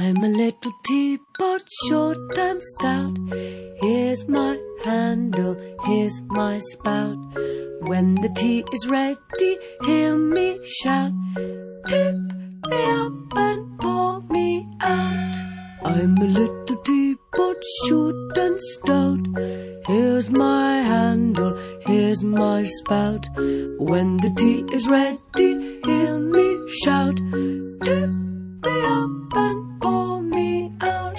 I'm a little teapot, short and stout. Here's my handle, here's my spout. When the tea is ready, hear me shout. Tip me up and pour me out. I'm a little teapot, short and stout. Here's my handle, here's my spout. When the tea is ready, hear me shout. Tip me up and pour me out.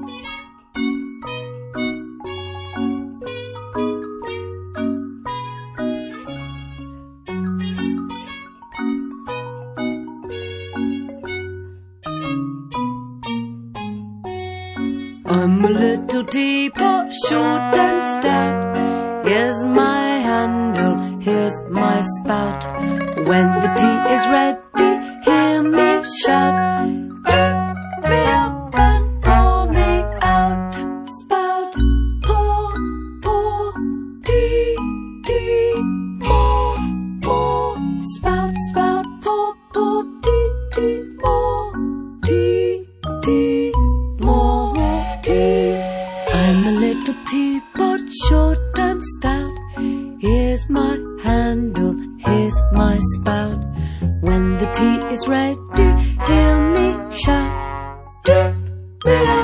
I'm a little teapot, short and stout. Here's my handle, here's my spout. When the tea is ready, hear me shout. Tip me up and pour me out. Spout, pour, pour, tea, tea, more, more. Spout, spout, pour, pour, tea, tea, more, tea, tea, more. I'm a little teapot, short and stout. Here's my handle, here's my spout. When the tea is ready, hear me shout. Tip me up.